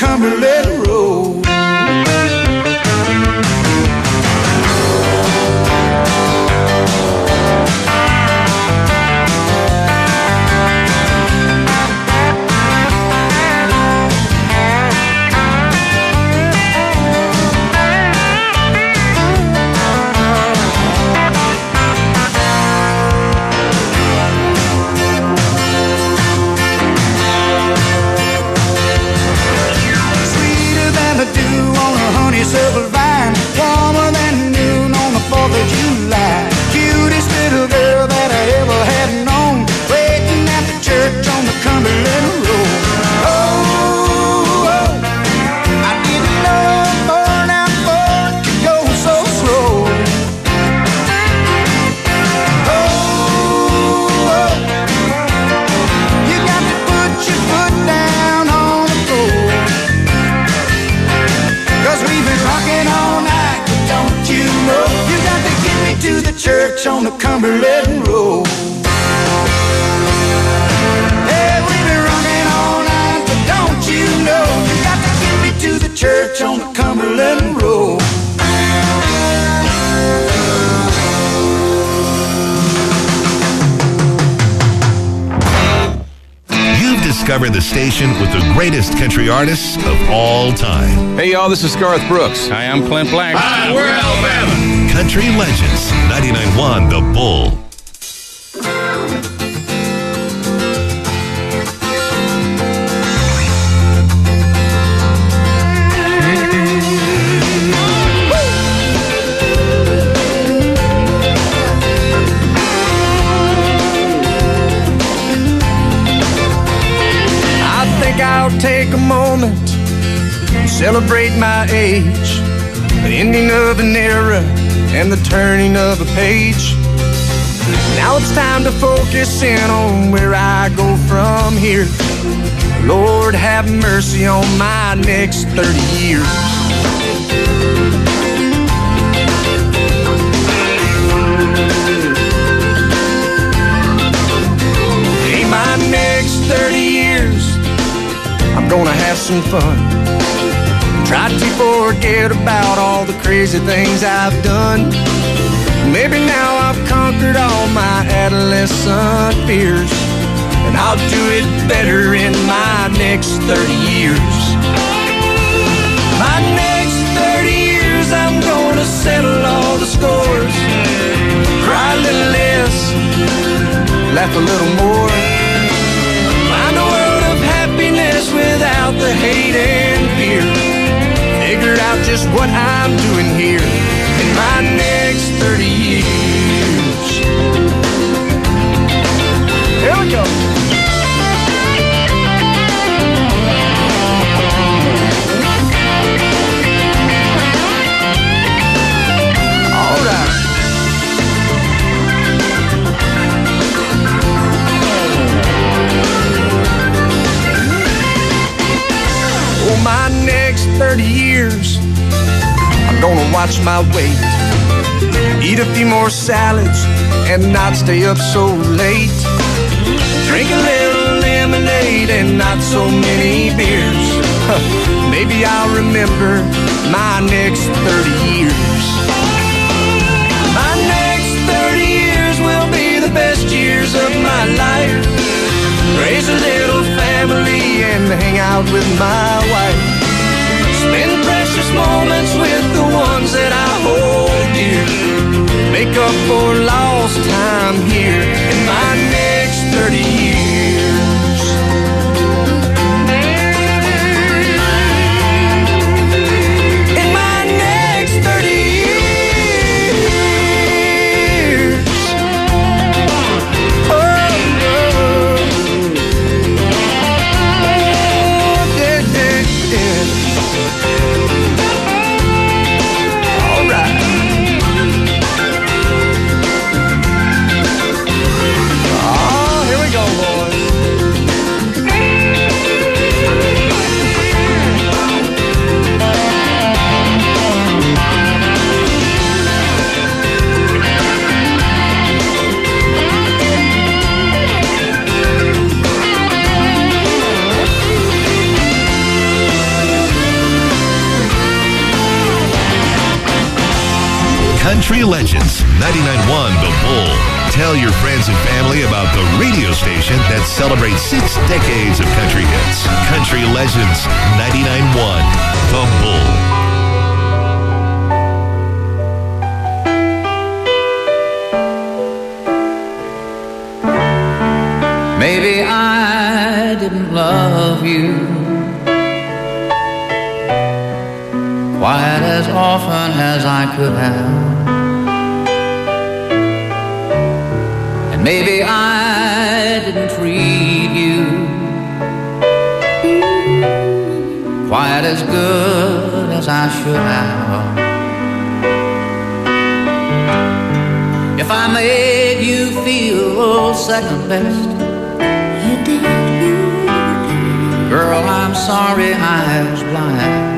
Cumberland Road. Honeysuckle vine, warmer than noon on the 4th of July. Cutest little girl that I ever had known, waiting at the church on the Cumberland Road. Oh, oh, I didn't know born out for it could go so slow. Oh, oh, you got to put your foot down on the floor. 'Cause we've been rocking all night, but don't you know, you got to get me to the church on the Cumberland Road. Hey, we've been rocking all night, but don't you know, you got to get me to the church on the Cumberland Road. You've discovered the station with the greatest country artists of all time. Hey, y'all, this is Garth Brooks. Hi, I'm Clint Black. Hi, we're Alabama. Country Legends, 99.1 The Bull. I'll take a moment and celebrate my age, the ending of an era and the turning of a page. Now it's time to focus in on where I go from here. Lord, have mercy on my next 30 years. Hey, my next 30 years, I'm gonna have some fun. Try to forget about all the crazy things I've done. Maybe now I've conquered all my adolescent fears, and I'll do it better in my next 30 years. My next 30 years, I'm gonna settle all the scores. Cry a little less, laugh a little more. Find a world of happiness without the hate and fear. Figure out just what I'm doing here in my next 30 years. Here we go. All right. Oh, my next 30 years, I'm gonna watch my weight, eat a few more salads and not stay up so late, drink a little lemonade and not so many beers. Maybe I'll remember my next 30 years. My next 30 years will be the best years of my life. Raise a little family and hang out with my wife. Spend precious moments with the ones that I hold dear. Make up for lost time here in my next 30 years. In my next 30 years. Oh, yeah, yeah, yeah. All right. Country Legends 99.1 The Bull. Tell your friends and family about the radio station that celebrates 6 decades of country hits. Country Legends 99.1 The Bull. Maybe I didn't love you quite as often as I could have. And maybe I didn't treat you quite as good as I should have. If I made you feel second best, girl, I'm sorry I was blind.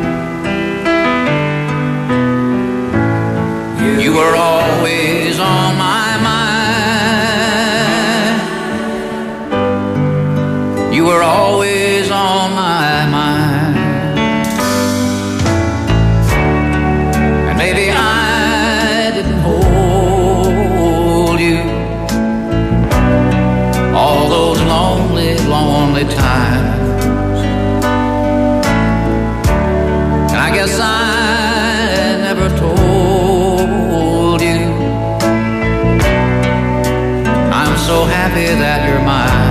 You were always on my mind. You were always on my mind. And maybe I didn't hold you all those lonely, lonely times. And I guess I never told you I'm so happy that you're mine.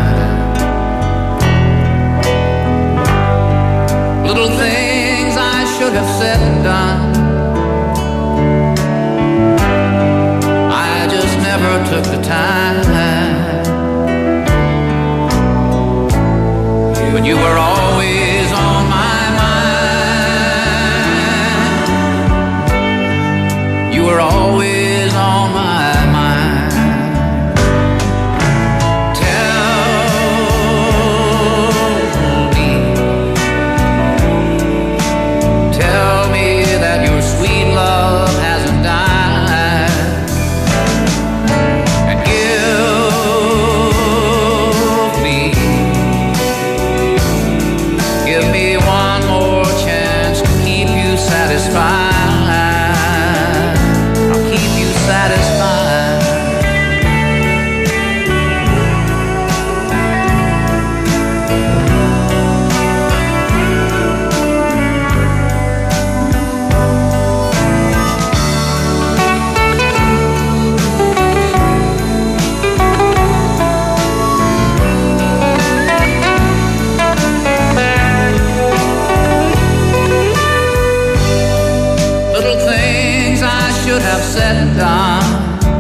Little things I should have said and done, I just never took the time. But you were always on my mind. You were always on my mind. Tell me that your sweet love hasn't died. And give me one more chance to keep you satisfied. I'll keep you satisfied. Little things I should have said and done,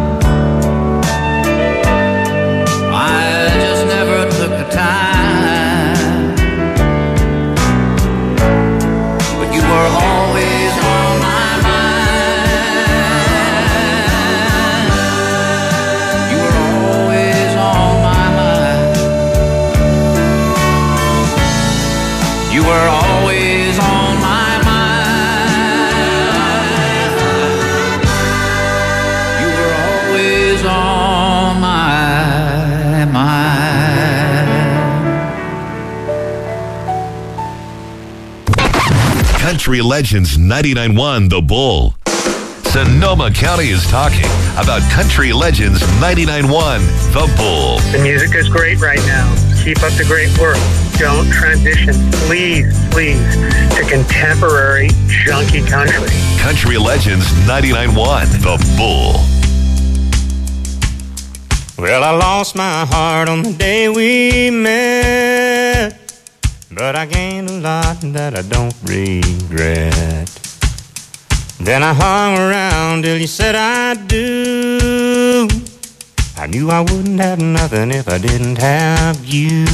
I just never took the time. But you were always on my mind. You were always on my mind. You were always on my mind. You were always on my mind. Country Legends 99.1 The Bull. Sonoma County is talking about Country Legends 99.1 The Bull. The music is great right now. Keep up the great work. Don't transition, please, to contemporary junky country. Country Legends 99.1 The Bull. Well, I lost my heart on the day we met, but I gained a lot that I don't regret. Then I hung around till you said I do. I knew I wouldn't have nothing if I didn't have you.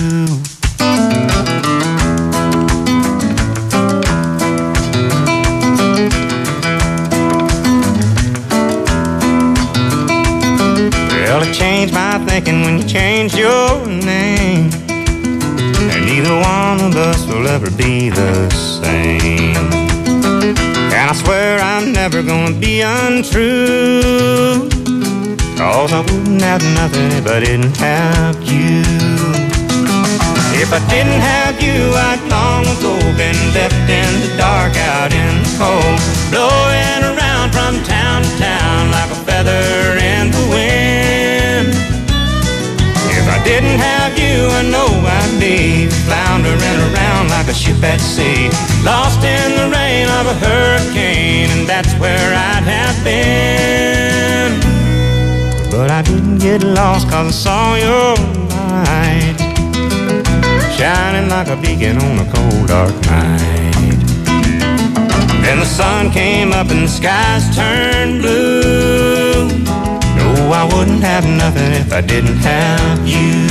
Well, it changed my thinking when you changed your name, and neither one of us will ever be the same. And I swear I'm never gonna be untrue, 'cause I wouldn't have nothing if I didn't have you. If I didn't have you, I'd long ago been left in the dark out in the cold, blowing around from town to town like a feather in the wind. If I didn't have you, I know I'd be floundering around like a ship at sea, lost in the rain of a hurricane, and that's where I'd have been. But I didn't get lost 'cause I saw your light shining like a beacon on a cold dark night. Then the sun came up and the skies turned blue. No, I wouldn't have nothing if I didn't have you.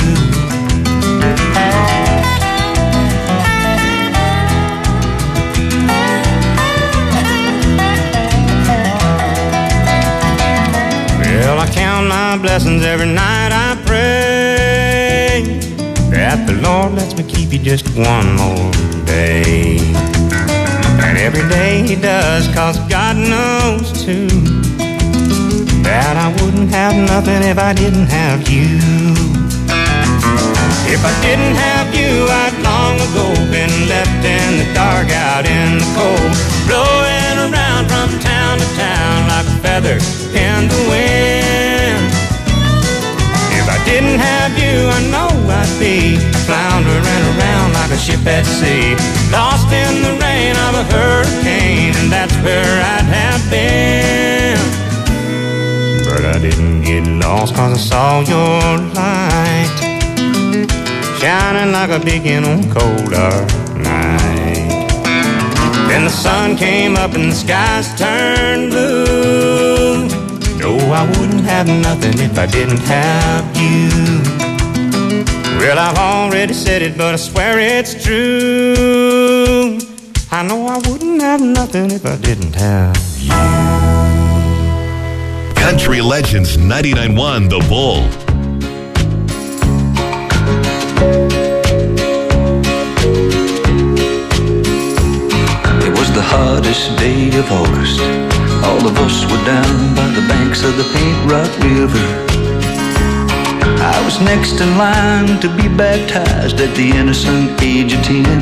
Well, I count my blessings every night I pray that the Lord lets me keep you just one more day. And every day He does, 'cause God knows too that I wouldn't have nothing if I didn't have you. If I didn't have you, I'd long ago been left in the dark, out in the cold, blowing around from town to town like a feather in the wind. If I didn't have you, I know I'd be floundering around like a ship at sea, lost in the rain of a hurricane, and that's where I'd have been. But I didn't get lost 'cause I saw your light shining like a beacon on a cold dark night. Then the sun came up and the skies turned blue. No, I wouldn't have nothing if I didn't have you. Well, I've already said it, but I swear it's true. I know I wouldn't have nothing if I didn't have you. Country Legends 99.1 The Bull. It was the hottest day of August. All of us were down by the banks of the Paint Rock River. I was next in line to be baptized at the innocent age of 10.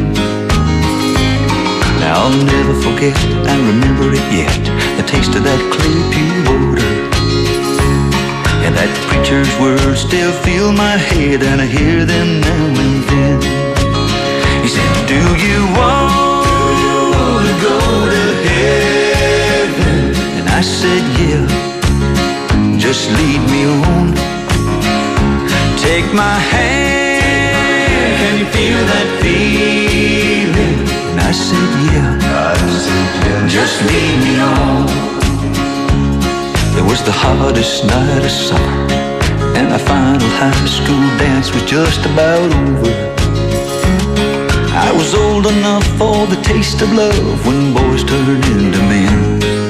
Now I'll never forget, I remember it yet, the taste of that clear, pure water. And that preacher's words still fill my head, and I hear them now and then. He said, do you want to go to heaven? And I said, yeah, just lead me on. Take my hand, can you feel that feeling? And I said, yeah, just lead me on. It was the hottest night of summer, and our final high school dance was just about over. I was old enough for the taste of love when boys turned into men.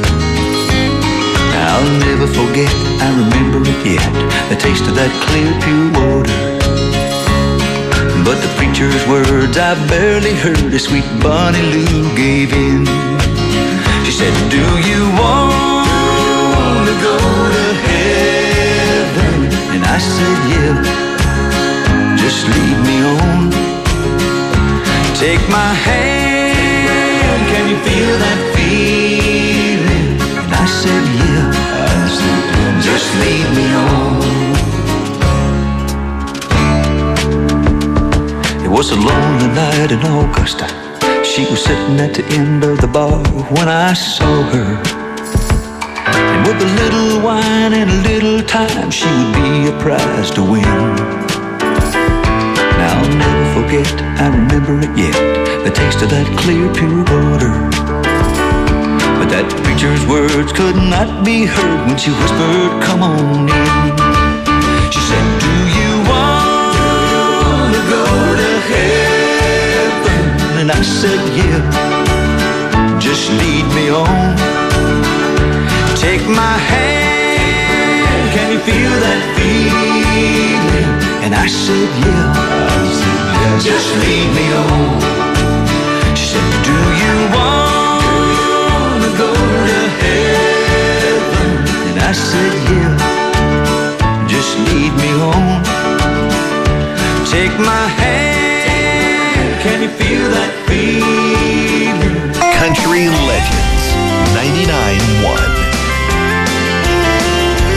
I'll never forget, I remember it yet, the taste of that clear, pure water. But the preacher's words I barely heard as sweet Bonnie Lou gave in. She said, do you want to go to heaven? And I said, yeah, just lead me on. Take my hand, can you feel that feeling? And I said, yeah, just lead me on. It was a lonely night in Augusta. She was sitting at the end of the bar when I saw her. And with a little wine and a little time, she would be a prize to win. Now I'll never forget, I remember it yet, the taste of that clear, pure water. But that preacher's words could not be heard when she whispered, come on in. She said, do you want to go to heaven? And I said, yeah, just lead me on. Take my hand, can you feel that feeling? And I said, yeah, just lead me on. She said, do you want to go to heaven? And I said, yeah, just lead me on. Take my hand, can you feel that feeling? Country Legends 99.1.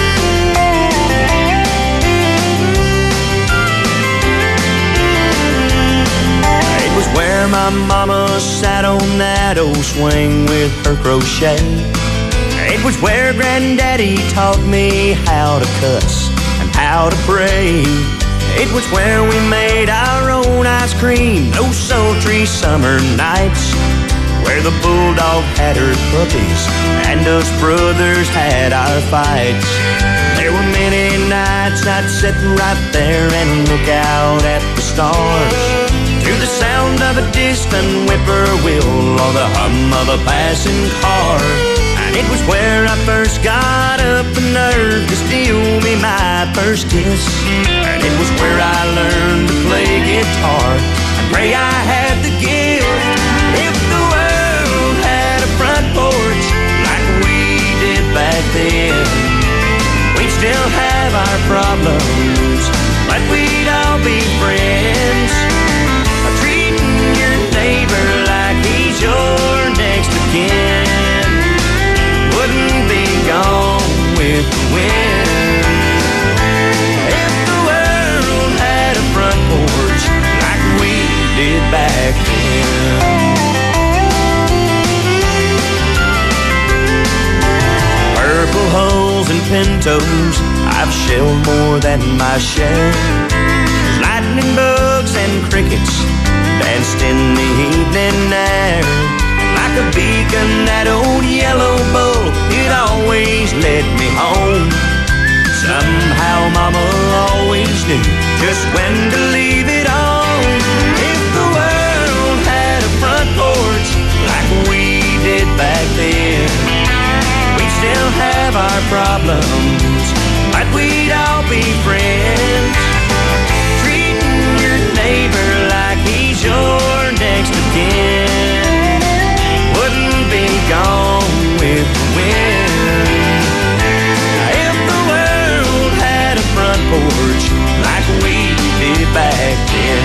my mama sat on that old swing with her crochet. It was where Granddaddy taught me how to cuss and how to pray. It was where we made our own ice cream those sultry summer nights, where the bulldog had her puppies and us brothers had our fights. There were many nights I'd sit right there and look out at the stars, to the sound of a distant whippoorwill or the hum of a passing car. And it was where I first got up the nerve to steal me my first kiss. And it was where I learned to play guitar and pray I had the gift. If the world had a front porch like we did back then, we'd still have our problems, but we'd all be friends. Treating your neighbor like he's your next of kin wouldn't be gone with the wind. If the world had a front porch like we did back then. Purple hulls and Pintos, I've shelled more than my share. There's lightning bugs and crickets danced in the evening air. Like a beacon, that old yellow bull, it always led me home. Somehow Mama always knew just when to leave it on. If the world had a front porch like we did back then, we'd still have our problems, but we'd all be friends. Treating your neighbor like he's your next of kin wouldn't be gone with the wind. If the world had a front porch like we did back then,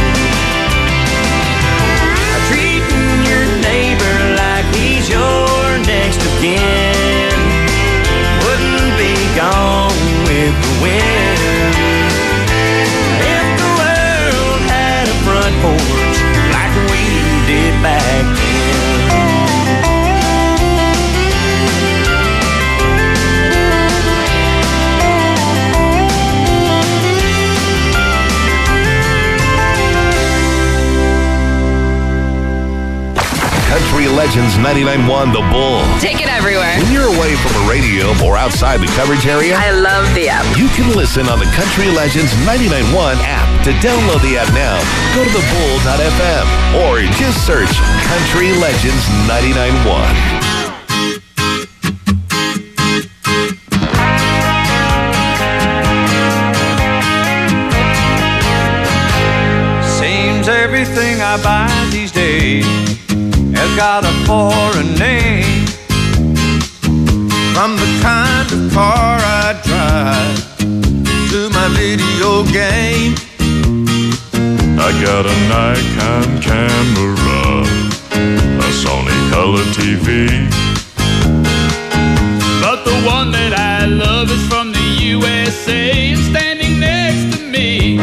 treating your neighbor like he's your next of kin wouldn't be gone with the wind. If the world had a front porch like we did back then. Country Legends 99.1 The Bull. Take it everywhere. When you're away from a radio or outside the coverage area, I love the app. you can listen on the Country Legends 99.1 app. To download the app now, go to thebull.fm or just search Country Legends 99.1. Everything I buy these days has got a foreign name. From the kind of car I drive to my video game. I got a Nikon camera, a Sony color TV, but the one that I love is from the USA and standing next to me.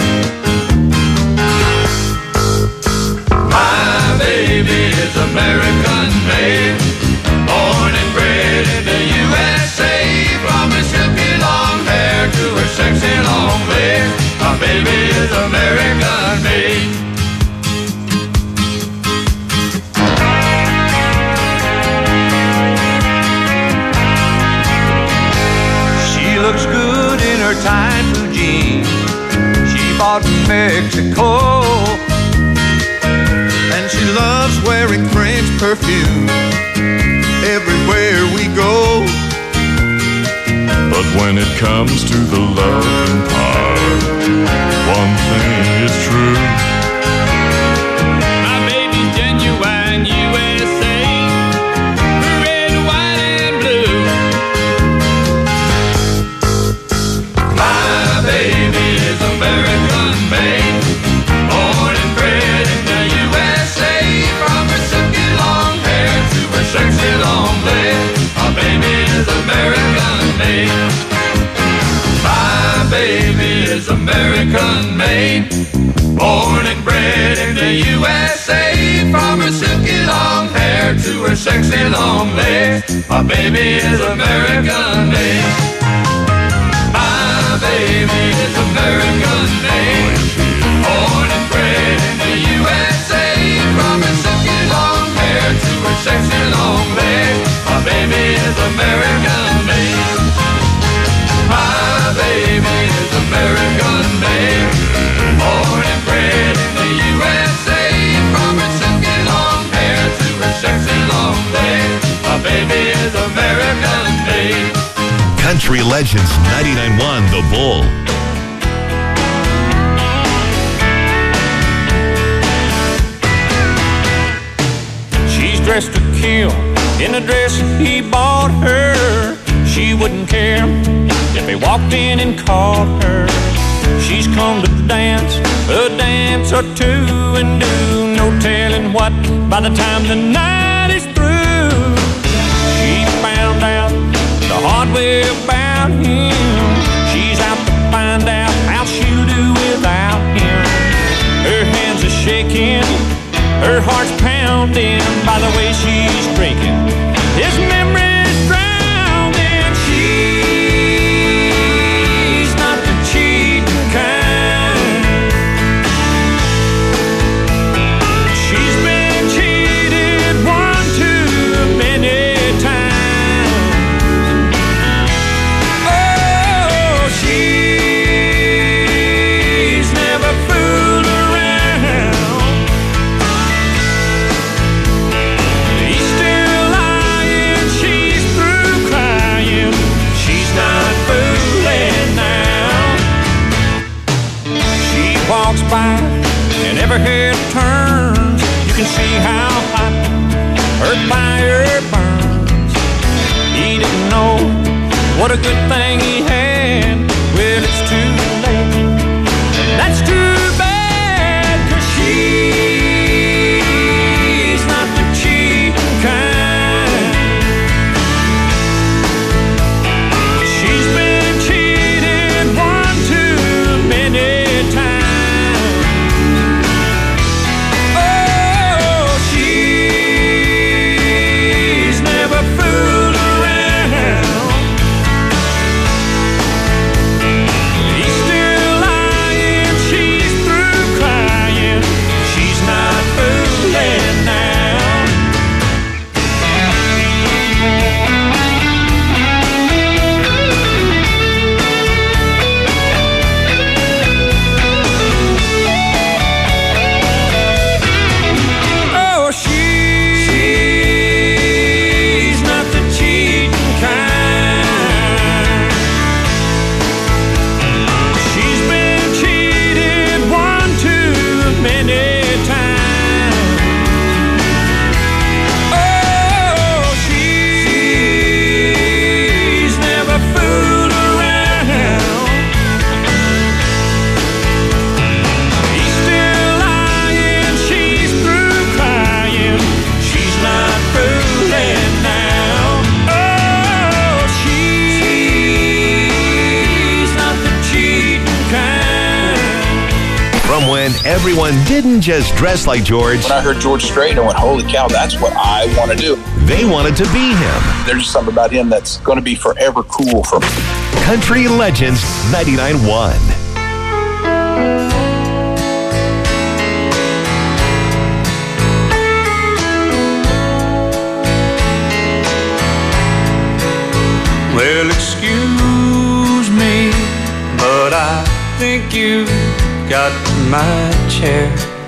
My baby is American made, born and bred in the USA. From her silky long hair to her sexy long legs, my baby is American made. She looks good in her tight blue jeans she bought in Mexico. And she loves wearing French perfume everywhere we go. but when it comes to the loving part, one thing is true. My baby's genuine USA, red, white, and blue. My baby is American made, born and bred in the USA. From her silky long hair to her sexy long legs, my baby is American made. My baby is American made, Born and bred in the USA, from her silky long hair to her sexy long legs, my baby is American made. My baby is American made. Born and bred in the USA, from her silky long hair to her sexy long legs, my baby is American made. My baby is American made. Born and bred in the USA, from her silky long hair to her sexy long legs, my baby is American made. Country Legends 99.1 The Bull. She's dressed to kill in a dress he bought her. She wouldn't care if he walked in and called her. She's come to dance a dance or two and do no telling what by the time the night is through. She found out the hard way about him. She's out to find out how she'll do without him. Her hands are shaking, her heart's pounding by the way she's drinking. His memory's drowned and she's not the cheating kind. She's been cheated one too many times. Oh, she's never fooled around. He's still lying, she's through crying. She's not fooling now. She walks by and every head turns. You can see how hot her fire burns. He didn't know what a good thing he had. Well, it's too late. That's too bad, 'cause she's not the cheating kind. She's been cheated one too many times. Oh, she's never fooled around. He's still lying, she's through crying. She's not fooling now. Oh, she's not the cheating kind. She's been cheated one too many times. Oh, she's never fooled around. He's still lying, she's through crying. She's not fooling now. Oh, she's not the cheating kind. From when everyone didn't just dress like George, When I heard George Strait, I went, holy cow, that's what I want to do. they wanted to be him. There's just something about him that's going to be forever cool for me. Country Legends 99.1. Well, excuse me, but I think you got my chair.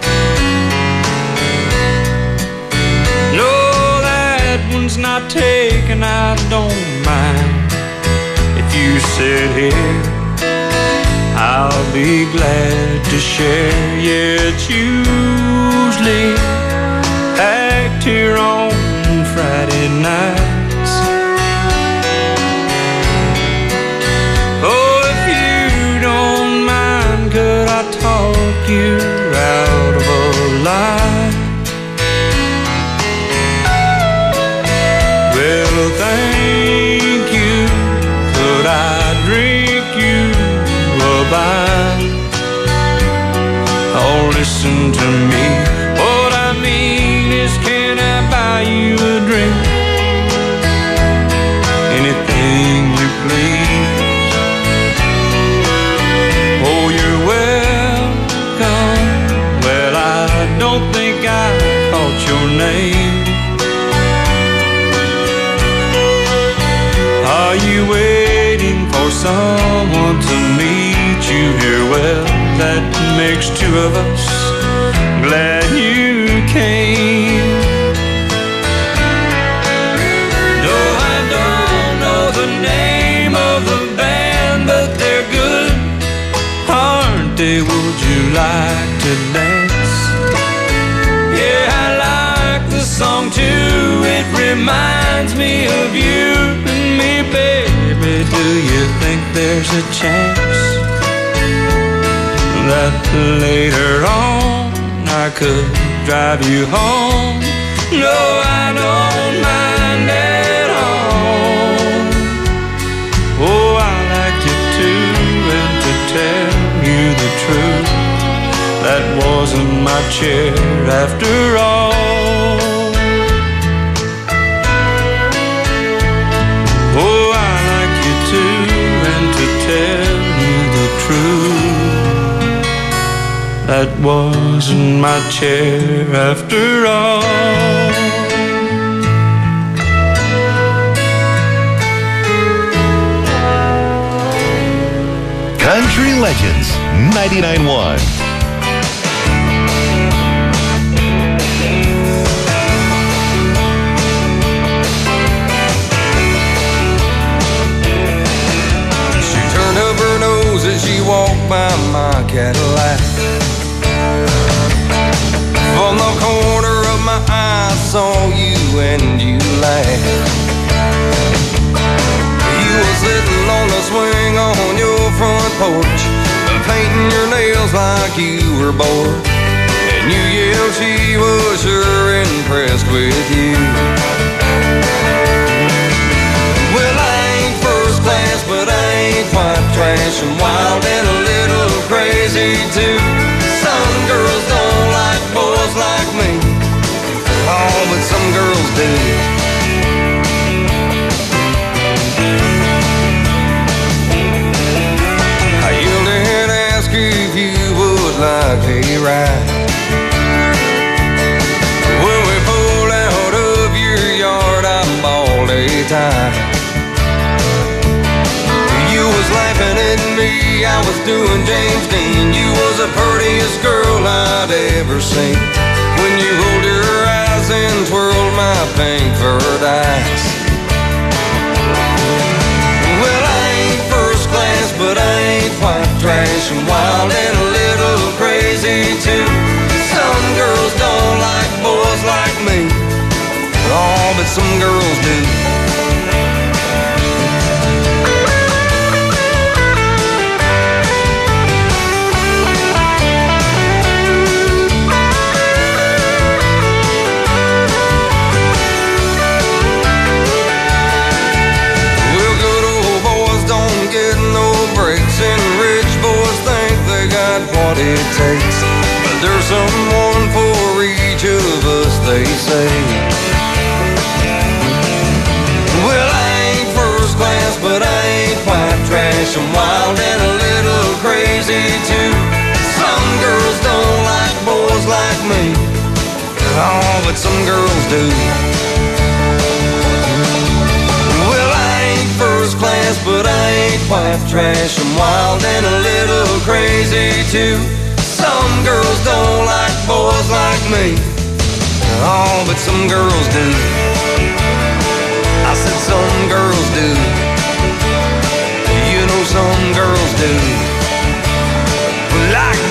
No, that one's not taken, I don't mind. If you sit here, I'll be glad to share. Yeah, it's usually packed here on Friday nights. Oh, if you don't mind, could I talk you out of a lie? Well, thank you. Could I drink you a bite? Or listen to me. What I mean is, can I buy you a drink? Anything you please. Oh, you're welcome. Well, I don't think I caught your name. Are you waiting for someone to meet you here? Well, that makes two of us. Glad you came. No, I don't know the name of the band, but they're good, aren't they? Would you like to dance? Yeah, I like the song too. It reminds me of you and me, baby. Do you think there's a chance that later on I could drive you home? No, I don't mind at all. Oh, I like you too, and to tell you the truth, that wasn't my chair after all. Oh, I like you too, and to tell you the truth, that wasn't my chair after all. Country Legends 99.1. She walked by my Cadillac. From the corner of my eye, I saw you and you laughed. You were sitting on the swing on your front porch, painting your nails like you were bored. And you yelled she was sure impressed with you. Well, I ain't first class, but I ain't white trash, and wild and a little crazy too. Some girls don't like boys like me, oh, but some girls do. I yelled and asked if you would like a ride. When we pulled out of your yard, I bawled a tie. You was laughing at me, I was doing James Dean. You was the prettiest girl I'd ever seen. When you rolled your eyes and twirled my pink furred eyes. Well, I ain't first class, but I ain't white trash, and wild and a little crazy too. Some girls don't like boys like me, oh, but some girls do. What it takes, but there's someone for each of us, they say. Well, I ain't first class, but I ain't white trash, I'm wild and a little crazy too. Some girls don't like boys like me, oh, but some girls do. Well, I ain't first class, but I ain't white trash, I'm wild and a little crazy too. Some girls don't like boys like me, oh, but some girls do. I said some girls do. You know some girls do. Like